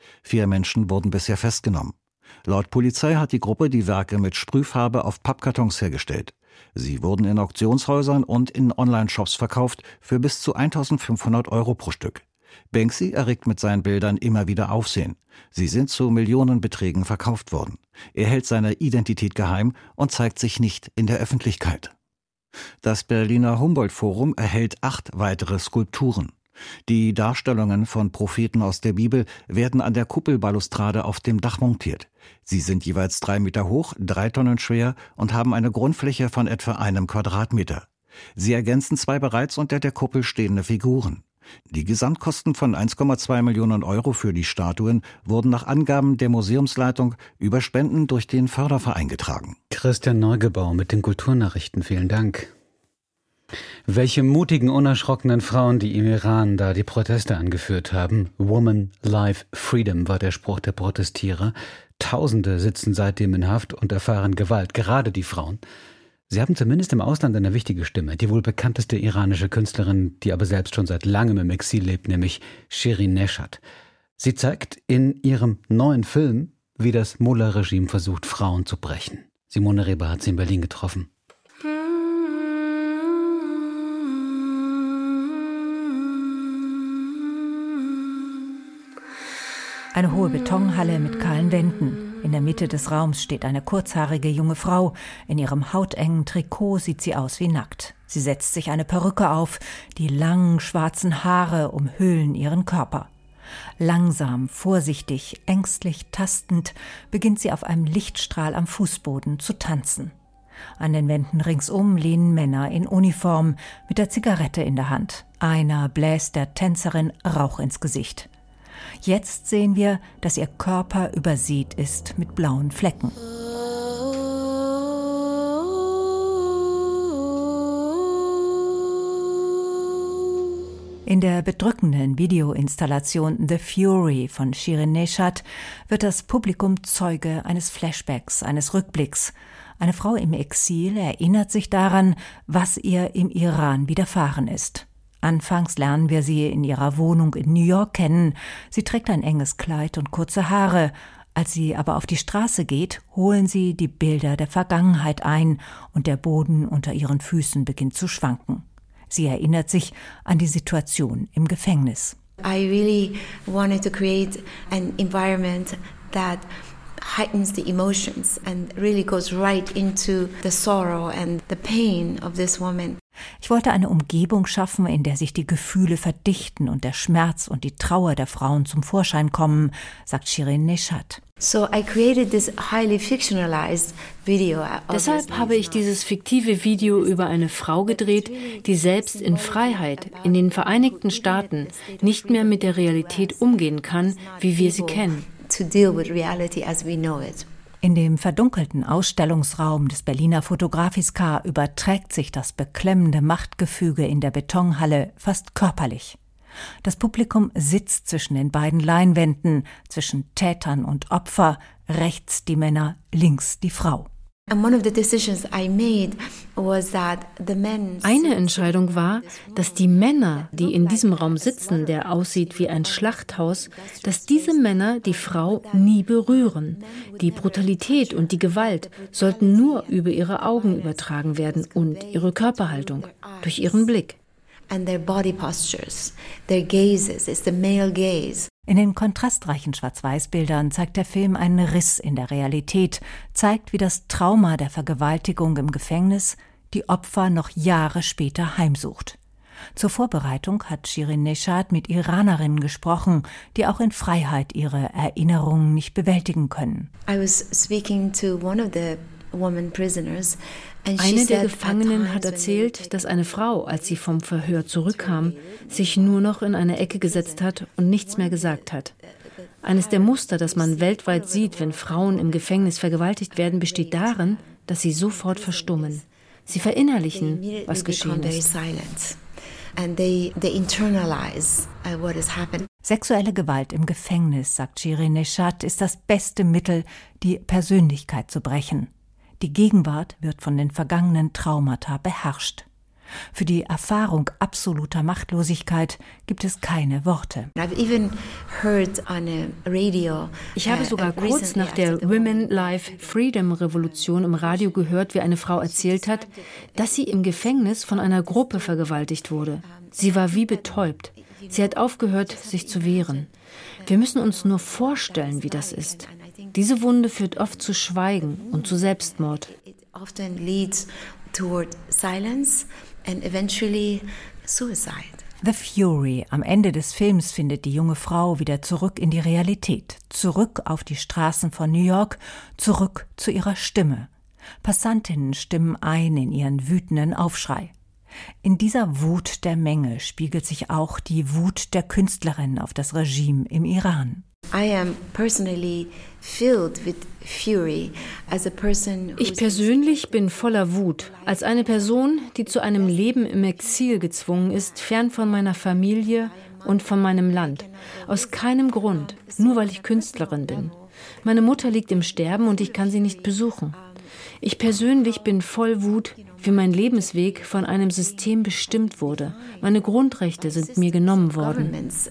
4 Menschen wurden bisher festgenommen. Laut Polizei hat die Gruppe die Werke mit Sprühfarbe auf Pappkartons hergestellt. Sie wurden in Auktionshäusern und in Online-Shops verkauft für bis zu 1.500 € pro Stück. Banksy erregt mit seinen Bildern immer wieder Aufsehen. Sie sind zu Millionenbeträgen verkauft worden. Er hält seine Identität geheim und zeigt sich nicht in der Öffentlichkeit. Das Berliner Humboldt-Forum erhält 8 weitere Skulpturen. Die Darstellungen von Propheten aus der Bibel werden an der Kuppelbalustrade auf dem Dach montiert. Sie sind jeweils 3 Meter hoch, 3 Tonnen schwer und haben eine Grundfläche von etwa 1 Quadratmeter. Sie ergänzen 2 bereits unter der Kuppel stehende Figuren. Die Gesamtkosten von 1,2 Millionen € für die Statuen wurden nach Angaben der Museumsleitung über Spenden durch den Förderverein getragen. Christian Neugebauer mit den Kulturnachrichten, vielen Dank. Welche mutigen, unerschrockenen Frauen, die im Iran da die Proteste angeführt haben. Woman, Life, Freedom war der Spruch der Protestierer. Tausende sitzen seitdem in Haft und erfahren Gewalt, gerade die Frauen. Sie haben zumindest im Ausland eine wichtige Stimme. Die wohl bekannteste iranische Künstlerin, die aber selbst schon seit langem im Exil lebt, nämlich Shirin Neshat. Sie zeigt in ihrem neuen Film, wie das Mullah-Regime versucht, Frauen zu brechen. Simone Reber hat sie in Berlin getroffen. Eine hohe Betonhalle mit kahlen Wänden. In der Mitte des Raums steht eine kurzhaarige junge Frau. In ihrem hautengen Trikot sieht sie aus wie nackt. Sie setzt sich eine Perücke auf. Die langen schwarzen Haare umhüllen ihren Körper. Langsam, vorsichtig, ängstlich tastend beginnt sie auf einem Lichtstrahl am Fußboden zu tanzen. An den Wänden ringsum lehnen Männer in Uniform mit der Zigarette in der Hand. Einer bläst der Tänzerin Rauch ins Gesicht. Jetzt sehen wir, dass ihr Körper übersät ist mit blauen Flecken. In der bedrückenden Videoinstallation The Fury von Shirin Neshat wird das Publikum Zeuge eines Flashbacks, eines Rückblicks. Eine Frau im Exil erinnert sich daran, was ihr im Iran widerfahren ist. Anfangs lernen wir sie in ihrer Wohnung in New York kennen. Sie trägt ein enges Kleid und kurze Haare. Als sie aber auf die Straße geht, holen sie die Bilder der Vergangenheit ein und der Boden unter ihren Füßen beginnt zu schwanken. Sie erinnert sich an die Situation im Gefängnis. I really wanted to create an environment that heightens the emotions and really goes right into the sorrow and the pain of this woman. Ich wollte eine Umgebung schaffen, in der sich die Gefühle verdichten und der Schmerz und die Trauer der Frauen zum Vorschein kommen, sagt Shirin Neshat. So I created this highly fictionalized video. Deshalb habe ich dieses fiktive Video über eine Frau gedreht, die selbst in Freiheit in den Vereinigten Staaten nicht mehr mit der Realität umgehen kann, wie wir sie kennen. To deal with reality as we know it. In dem verdunkelten Ausstellungsraum des Berliner Fotografiska überträgt sich das beklemmende Machtgefüge in der Betonhalle fast körperlich. Das Publikum sitzt zwischen den beiden Leinwänden, zwischen Tätern und Opfer, rechts die Männer, links die Frau. Eine Entscheidung war, dass die Männer, die in diesem Raum sitzen, der aussieht wie ein Schlachthaus, dass diese Männer die Frau nie berühren. Die Brutalität und die Gewalt sollten nur über ihre Augen übertragen werden und ihre Körperhaltung, durch ihren Blick. And their body postures, their gazes, it's the male gaze. In den kontrastreichen Schwarz-Weiß-Bildern zeigt der Film einen Riss in der Realität, zeigt, wie das Trauma der Vergewaltigung im Gefängnis die Opfer noch Jahre später heimsucht. Zur Vorbereitung hat Shirin Neshat mit Iranerinnen gesprochen, die auch in Freiheit ihre Erinnerungen nicht bewältigen können. I was speaking to one of the women prisoners. Eine der Gefangenen hat erzählt, dass eine Frau, als sie vom Verhör zurückkam, sich nur noch in eine Ecke gesetzt hat und nichts mehr gesagt hat. Eines der Muster, das man weltweit sieht, wenn Frauen im Gefängnis vergewaltigt werden, besteht darin, dass sie sofort verstummen. Sie verinnerlichen, was geschehen ist. Sexuelle Gewalt im Gefängnis, sagt Shirin Neshat, ist das beste Mittel, die Persönlichkeit zu brechen. Die Gegenwart wird von den vergangenen Traumata beherrscht. Für die Erfahrung absoluter Machtlosigkeit gibt es keine Worte. Ich habe sogar kurz nach der Women Life Freedom Revolution im Radio gehört, wie eine Frau erzählt hat, dass sie im Gefängnis von einer Gruppe vergewaltigt wurde. Sie war wie betäubt. Sie hat aufgehört, sich zu wehren. Wir müssen uns nur vorstellen, wie das ist. Diese Wunde führt oft zu Schweigen und zu Selbstmord. And eventually suicide. The Fury. Am Ende des Films findet die junge Frau wieder zurück in die Realität, zurück auf die Straßen von New York, zurück zu ihrer Stimme. Passantinnen stimmen ein in ihren wütenden Aufschrei. In dieser Wut der Menge spiegelt sich auch die Wut der Künstlerin auf das Regime im Iran. Ich persönlich bin voller Wut, als eine Person, die zu einem Leben im Exil gezwungen ist, fern von meiner Familie und von meinem Land. Aus keinem Grund, nur weil ich Künstlerin bin. Meine Mutter liegt im Sterben und ich kann sie nicht besuchen. Ich persönlich bin voll Wut, wie mein Lebensweg von einem System bestimmt wurde. Meine Grundrechte sind mir genommen worden.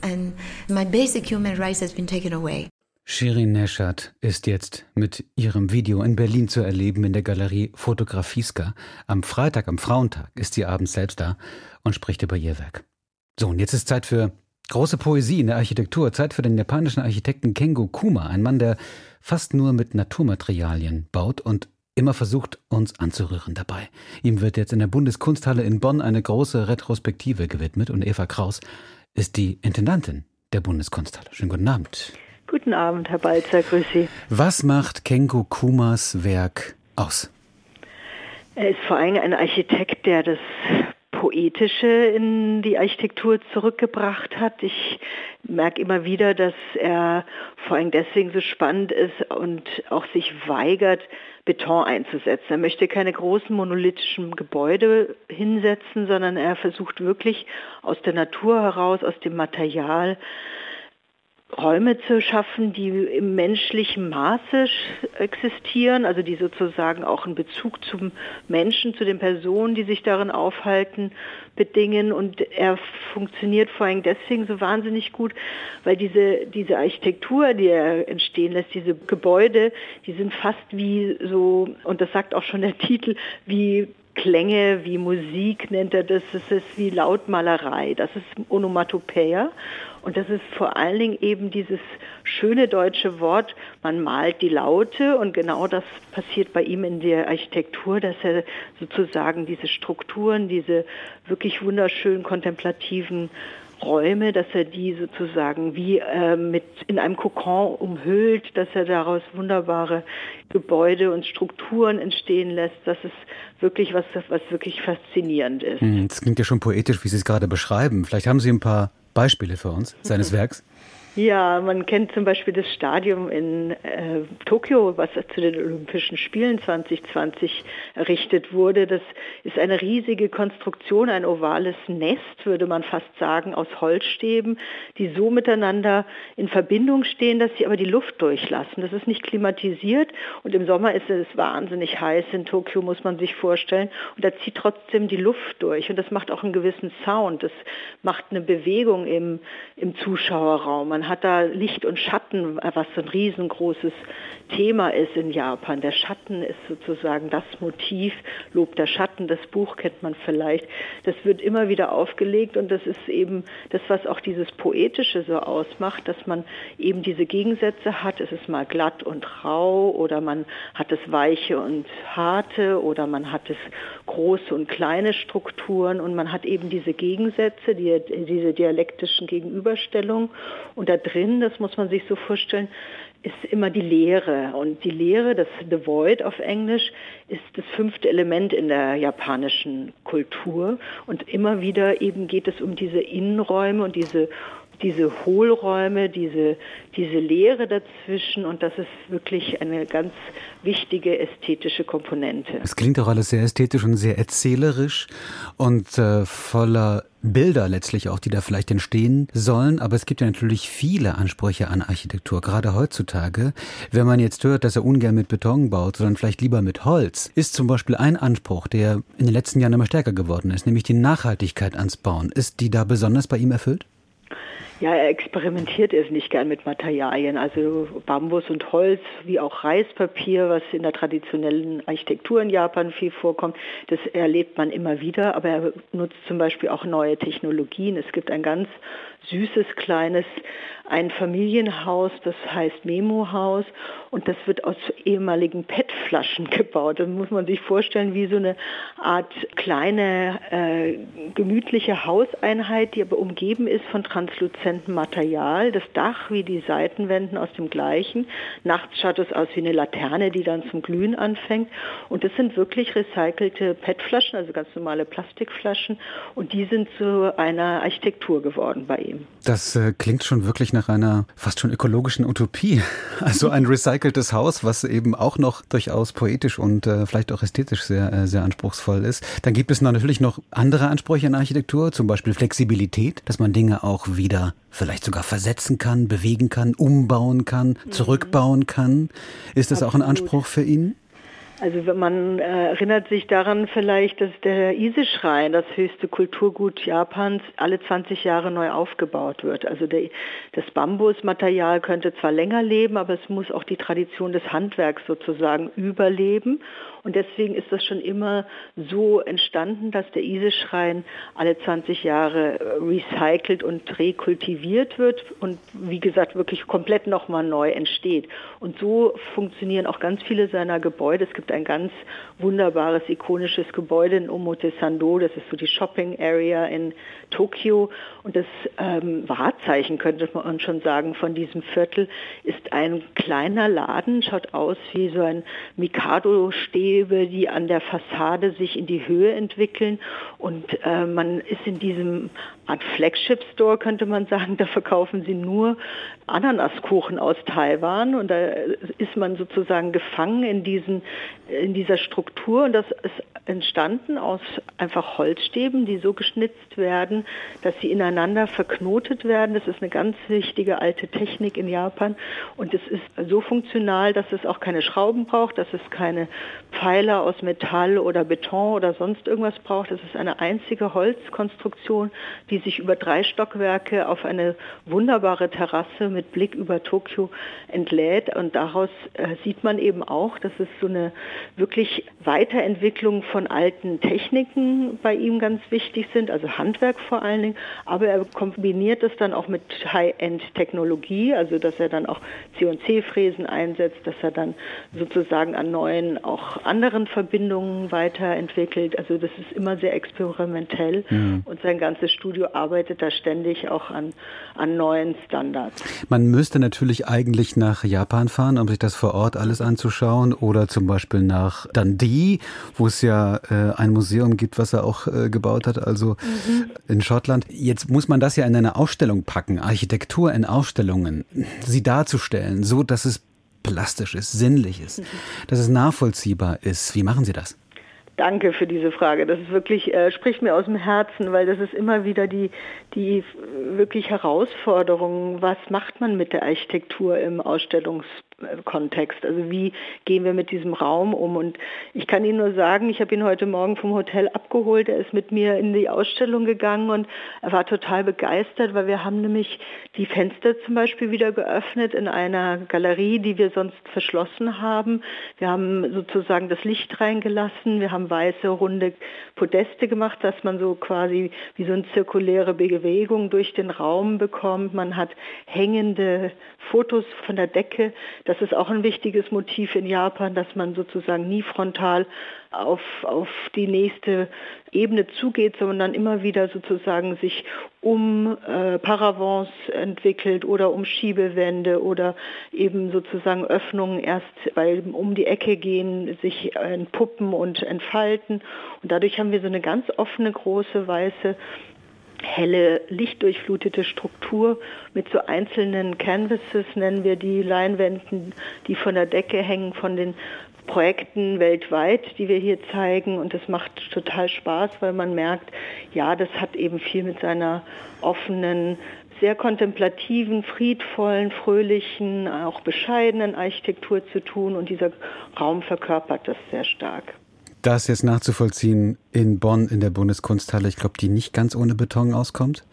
Shirin Neshat ist jetzt mit ihrem Video in Berlin zu erleben in der Galerie Fotografieska. Am Freitag, am Frauentag, ist sie abends selbst da und spricht über ihr Werk. So, und jetzt ist Zeit für große Poesie in der Architektur. Zeit für den japanischen Architekten Kengo Kuma, ein Mann, der fast nur mit Naturmaterialien baut und immer versucht, uns anzurühren dabei. Ihm wird jetzt in der Bundeskunsthalle in Bonn eine große Retrospektive gewidmet und Eva Kraus ist die Intendantin der Bundeskunsthalle. Schönen guten Abend. Guten Abend, Herr Balzer, grüß Sie. Was macht Kengo Kumas Werk aus? Er ist vor allem ein Architekt, der das Poetische in die Architektur zurückgebracht hat. Ich merke immer wieder, dass er vor allem deswegen so spannend ist und auch sich weigert, Beton einzusetzen. Er möchte keine großen monolithischen Gebäude hinsetzen, sondern er versucht wirklich aus der Natur heraus, aus dem Material, Räume zu schaffen, die im menschlichen Maße existieren, also die sozusagen auch einen Bezug zum Menschen, zu den Personen, die sich darin aufhalten, bedingen. Und er funktioniert vor allem deswegen so wahnsinnig gut, weil diese Architektur, die er entstehen lässt, diese Gebäude, die sind fast wie so, und das sagt auch schon der Titel, wie Klänge, wie Musik nennt er das, es ist wie Lautmalerei, das ist Onomatopoeia und das ist vor allen Dingen eben dieses schöne deutsche Wort, man malt die Laute und genau das passiert bei ihm in der Architektur, dass er sozusagen diese Strukturen, diese wirklich wunderschönen kontemplativen Räume, dass er die sozusagen wie mit in einem Kokon umhüllt, dass er daraus wunderbare Gebäude und Strukturen entstehen lässt. Das ist wirklich was wirklich faszinierend ist. Das klingt ja schon poetisch, wie Sie es gerade beschreiben. Vielleicht haben Sie ein paar Beispiele für uns seines Werks? Ja, man kennt zum Beispiel das Stadion in Tokio, was zu den Olympischen Spielen 2020 errichtet wurde. Das ist eine riesige Konstruktion, ein ovales Nest, würde man fast sagen, aus Holzstäben, die so miteinander in Verbindung stehen, dass sie aber die Luft durchlassen. Das ist nicht klimatisiert und im Sommer ist es wahnsinnig heiß in Tokio, muss man sich vorstellen. Und da zieht trotzdem die Luft durch und das macht auch einen gewissen Sound. Das macht eine Bewegung im Zuschauerraum. Man hat da Licht und Schatten, was so ein riesengroßes Thema ist in Japan. Der Schatten ist sozusagen das Motiv, Lob der Schatten, das Buch kennt man vielleicht. Das wird immer wieder aufgelegt und das ist eben das, was auch dieses Poetische so ausmacht, dass man eben diese Gegensätze hat. Es ist mal glatt und rau oder man hat es weiche und harte oder man hat es große und kleine Strukturen und man hat eben diese Gegensätze, diese dialektischen Gegenüberstellungen und da drin, das muss man sich so vorstellen, ist immer die Leere. Und die Leere, das The Void auf Englisch, ist das 5. Element in der japanischen Kultur. Und immer wieder eben geht es um diese Innenräume und diese diese Hohlräume, diese Leere dazwischen, und das ist wirklich eine ganz wichtige ästhetische Komponente. Es klingt auch alles sehr ästhetisch und sehr erzählerisch und voller Bilder letztlich auch, die da vielleicht entstehen sollen. Aber es gibt ja natürlich viele Ansprüche an Architektur, gerade heutzutage. Wenn man jetzt hört, dass er ungern mit Beton baut, sondern vielleicht lieber mit Holz, ist zum Beispiel ein Anspruch, der in den letzten Jahren immer stärker geworden ist, nämlich die Nachhaltigkeit ans Bauen. Ist die da besonders bei ihm erfüllt? Ja, er experimentiert es nicht gern mit Materialien, also Bambus und Holz, wie auch Reispapier, was in der traditionellen Architektur in Japan viel vorkommt, das erlebt man immer wieder, aber er nutzt zum Beispiel auch neue Technologien. Es gibt ein ganz süßes, kleines Einfamilienhaus, das heißt Memo-Haus, und das wird aus ehemaligen PET-Flaschen gebaut. Das muss man sich vorstellen wie so eine Art kleine, gemütliche Hauseinheit, die aber umgeben ist von transluzentem Material. Das Dach wie die Seitenwände aus dem gleichen. Nachts schaut es aus wie eine Laterne, die dann zum Glühen anfängt. Und das sind wirklich recycelte PET-Flaschen, also ganz normale Plastikflaschen, und die sind zu einer Architektur geworden bei ihm. Das klingt schon wirklich nach einer fast schon ökologischen Utopie. Also ein recyceltes Haus, was eben auch noch durchaus poetisch und vielleicht auch ästhetisch sehr, sehr anspruchsvoll ist. Dann gibt es natürlich noch andere Ansprüche in Architektur, zum Beispiel Flexibilität, dass man Dinge auch wieder vielleicht sogar versetzen kann, bewegen kann, umbauen kann, zurückbauen kann. Ist das auch ein Anspruch für ihn? Also man erinnert sich daran vielleicht, dass der Ise-Schrein, das höchste Kulturgut Japans, alle 20 Jahre neu aufgebaut wird. Also das Bambusmaterial könnte zwar länger leben, aber es muss auch die Tradition des Handwerks sozusagen überleben. Und deswegen ist das schon immer so entstanden, dass der Ise-Schrein alle 20 Jahre recycelt und rekultiviert wird und wie gesagt wirklich komplett nochmal neu entsteht. Und so funktionieren auch ganz viele seiner Gebäude. Es gibt ein ganz wunderbares, ikonisches Gebäude in Omotesando, das ist so die Shopping Area in Tokio. Und das Wahrzeichen, könnte man schon sagen, von diesem Viertel ist ein kleiner Laden, schaut aus wie so ein Mikado-Stäbe, die an der Fassade sich in die Höhe entwickeln. Und man ist in diesem Art Flagship-Store, könnte man sagen, da verkaufen sie nur Ananaskuchen aus Taiwan. Und da ist man sozusagen gefangen in dieser Struktur. Und das ist entstanden aus einfach Holzstäben, die so geschnitzt werden, dass sie ineinander verknotet werden. Das ist eine ganz wichtige alte Technik in Japan. Und es ist so funktional, dass es auch keine Schrauben braucht, dass es keine Pfeiler aus Metall oder Beton oder sonst irgendwas braucht. Es ist eine einzige Holzkonstruktion, die sich über 3 Stockwerke auf eine wunderbare Terrasse mit Blick über Tokio entlädt. Und daraus sieht man eben auch, dass es so eine wirklich Weiterentwicklung von alten Techniken bei ihm ganz wichtig sind, also Handwerk vor allen Dingen, aber er kombiniert es dann auch mit High-End-Technologie, also dass er dann auch C&C-Fräsen einsetzt, dass er dann sozusagen an neuen, auch anderen Verbindungen weiterentwickelt. Also das ist immer sehr experimentell und sein ganzes Studio arbeitet da ständig auch an neuen Standards. Man müsste natürlich eigentlich nach Japan fahren, um sich das vor Ort alles anzuschauen, oder zum Beispiel nach Dundee, wo es ja ein Museum gibt, was er auch gebaut hat, also in Schottland. Jetzt muss man das ja in eine Ausstellung packen, Architektur in Ausstellungen, sie darzustellen, so dass es plastisch ist, sinnlich ist, dass es nachvollziehbar ist. Wie machen Sie das? Danke für diese Frage. Das ist wirklich, spricht mir aus dem Herzen, weil das ist immer wieder die wirklich Herausforderung. Was macht man mit der Architektur im Ausstellungskontext? Also wie gehen wir mit diesem Raum um? Und ich kann Ihnen nur sagen, ich habe ihn heute Morgen vom Hotel abgeholt. Er ist mit mir in die Ausstellung gegangen und er war total begeistert, weil wir haben nämlich die Fenster zum Beispiel wieder geöffnet in einer Galerie, die wir sonst verschlossen haben. Wir haben sozusagen das Licht reingelassen. Wir haben weiße, runde Podeste gemacht, dass man so quasi wie so eine zirkuläre Bewegung durch den Raum bekommt. Man hat hängende Fotos von der Decke. Das ist auch ein wichtiges Motiv in Japan, dass man sozusagen nie frontal auf die nächste Ebene zugeht, sondern immer wieder sozusagen sich um Paravents entwickelt oder um Schiebewände oder eben sozusagen Öffnungen erst um die Ecke gehen, sich entpuppen und entfalten. Und dadurch haben wir so eine ganz offene, große, weiße helle, lichtdurchflutete Struktur mit so einzelnen Canvases, nennen wir die Leinwänden, die von der Decke hängen, von den Projekten weltweit, die wir hier zeigen. Und das macht total Spaß, weil man merkt, ja, das hat eben viel mit seiner offenen, sehr kontemplativen, friedvollen, fröhlichen, auch bescheidenen Architektur zu tun. Und dieser Raum verkörpert das sehr stark. Das jetzt nachzuvollziehen in Bonn in der Bundeskunsthalle, ich glaube, die nicht ganz ohne Beton auskommt.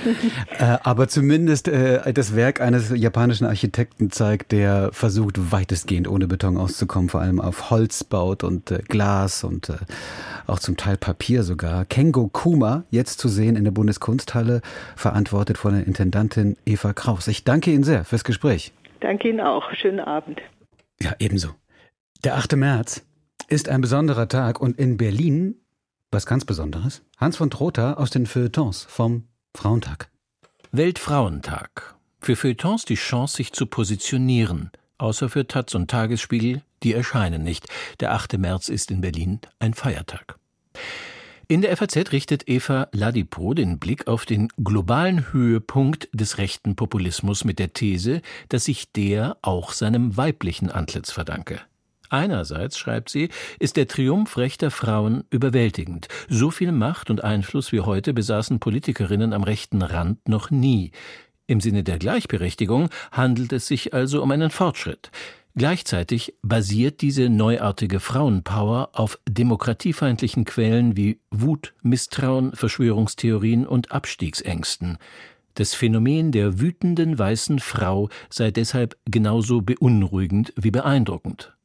Aber zumindest das Werk eines japanischen Architekten zeigt, der versucht, weitestgehend ohne Beton auszukommen, vor allem auf Holz baut und Glas und auch zum Teil Papier sogar. Kengo Kuma, jetzt zu sehen in der Bundeskunsthalle, verantwortet von der Intendantin Eva Kraus. Ich danke Ihnen sehr fürs Gespräch. Danke Ihnen auch. Schönen Abend. Ja, ebenso. Der 8. März ist ein besonderer Tag und in Berlin was ganz Besonderes. Hans von Trotha aus den Feuilletons vom Frauentag. Weltfrauentag. Für Feuilletons die Chance, sich zu positionieren. Außer für Taz und Tagesspiegel, die erscheinen nicht. Der 8. März ist in Berlin ein Feiertag. In der FAZ richtet Eva Ladipo den Blick auf den globalen Höhepunkt des rechten Populismus mit der These, dass sich der auch seinem weiblichen Antlitz verdanke. Einerseits, schreibt sie, ist der Triumph rechter Frauen überwältigend. So viel Macht und Einfluss wie heute besaßen Politikerinnen am rechten Rand noch nie. Im Sinne der Gleichberechtigung handelt es sich also um einen Fortschritt. Gleichzeitig basiert diese neuartige Frauenpower auf demokratiefeindlichen Quellen wie Wut, Misstrauen, Verschwörungstheorien und Abstiegsängsten. Das Phänomen der wütenden weißen Frau sei deshalb genauso beunruhigend wie beeindruckend.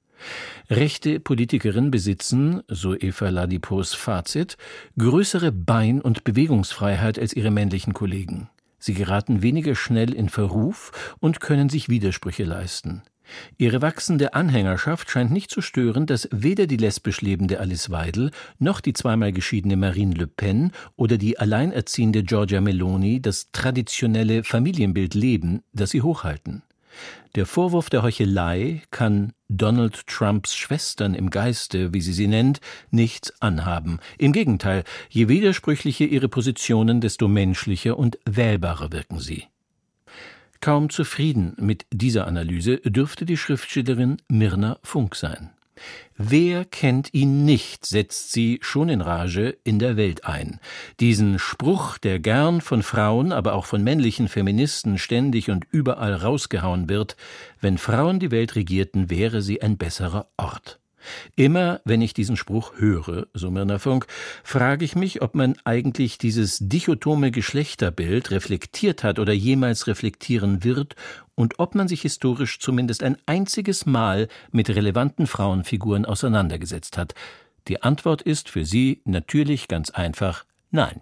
Rechte Politikerinnen besitzen, so Eva Ladipos Fazit, größere Bein- und Bewegungsfreiheit als ihre männlichen Kollegen. Sie geraten weniger schnell in Verruf und können sich Widersprüche leisten. Ihre wachsende Anhängerschaft scheint nicht zu stören, dass weder die lesbisch lebende Alice Weidel noch die zweimal geschiedene Marine Le Pen oder die alleinerziehende Giorgia Meloni das traditionelle Familienbild leben, das sie hochhalten. Der Vorwurf der Heuchelei kann Donald Trumps Schwestern im Geiste, wie sie nennt, nichts anhaben. Im Gegenteil, je widersprüchlicher ihre Positionen, desto menschlicher und wählbarer wirken sie. Kaum zufrieden mit dieser Analyse dürfte die Schriftstellerin Mirna Funk sein. Wer kennt ihn nicht, setzt sie schon in Rage in der Welt ein. Diesen Spruch, der gern von Frauen, aber auch von männlichen Feministen ständig und überall rausgehauen wird: Wenn Frauen die Welt regierten, wäre sie ein besserer Ort. Immer, wenn ich diesen Spruch höre, so Mirna Funk, frage ich mich, ob man eigentlich dieses dichotome Geschlechterbild reflektiert hat oder jemals reflektieren wird und ob man sich historisch zumindest ein einziges Mal mit relevanten Frauenfiguren auseinandergesetzt hat. Die Antwort ist für sie natürlich ganz einfach: Nein.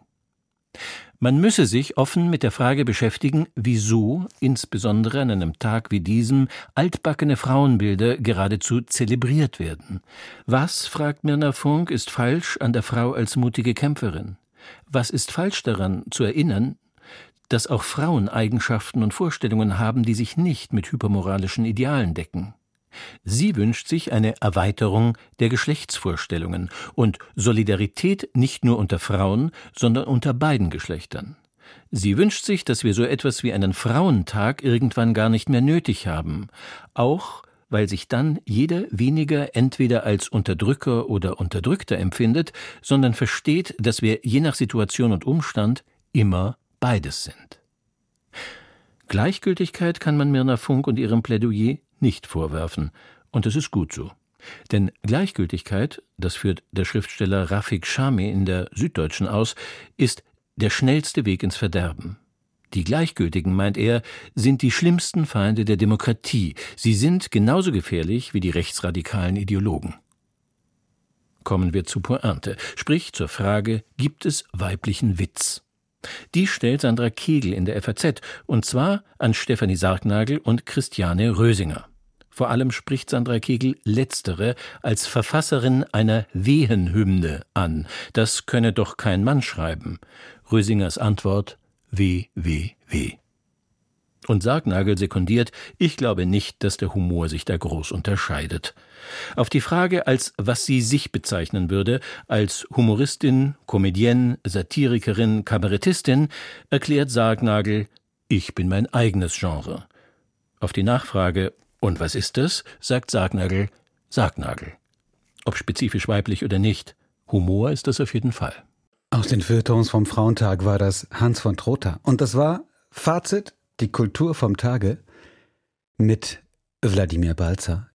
Man müsse sich offen mit der Frage beschäftigen, wieso, insbesondere an einem Tag wie diesem, altbackene Frauenbilder geradezu zelebriert werden. Was, fragt Mirna Funk, ist falsch an der Frau als mutige Kämpferin? Was ist falsch daran, zu erinnern, dass auch Frauen Eigenschaften und Vorstellungen haben, die sich nicht mit hypermoralischen Idealen decken? Sie wünscht sich eine Erweiterung der Geschlechtsvorstellungen und Solidarität nicht nur unter Frauen, sondern unter beiden Geschlechtern. Sie wünscht sich, dass wir so etwas wie einen Frauentag irgendwann gar nicht mehr nötig haben, auch weil sich dann jeder weniger entweder als Unterdrücker oder Unterdrückter empfindet, sondern versteht, dass wir je nach Situation und Umstand immer beides sind. Gleichgültigkeit kann man Mirna Funk und ihrem Plädoyer nicht vorwerfen, und es ist gut so. Denn Gleichgültigkeit, das führt der Schriftsteller Rafik Shami in der Süddeutschen aus, ist der schnellste Weg ins Verderben. Die Gleichgültigen, meint er, sind die schlimmsten Feinde der Demokratie. Sie sind genauso gefährlich wie die rechtsradikalen Ideologen. Kommen wir zur Pointe, sprich zur Frage, gibt es weiblichen Witz? Die stellt Sandra Kegel in der FAZ, und zwar an Stefanie Sargnagel und Christiane Rösinger. Vor allem spricht Sandra Kegel letztere als Verfasserin einer Wehenhymne an. Das könne doch kein Mann schreiben. Rösingers Antwort: W, W, W. Und Sargnagel sekundiert, ich glaube nicht, dass der Humor sich da groß unterscheidet. Auf die Frage, als was sie sich bezeichnen würde, als Humoristin, Comedienne, Satirikerin, Kabarettistin, erklärt Sargnagel, ich bin mein eigenes Genre. Auf die Nachfrage, und was ist das, sagt Sargnagel, Sargnagel. Ob spezifisch weiblich oder nicht, Humor ist das auf jeden Fall. Aus den Feuilletons vom Frauentag war das Hans von Trotha. Und das war Fazit, die Kultur vom Tage mit Wladimir Balzer.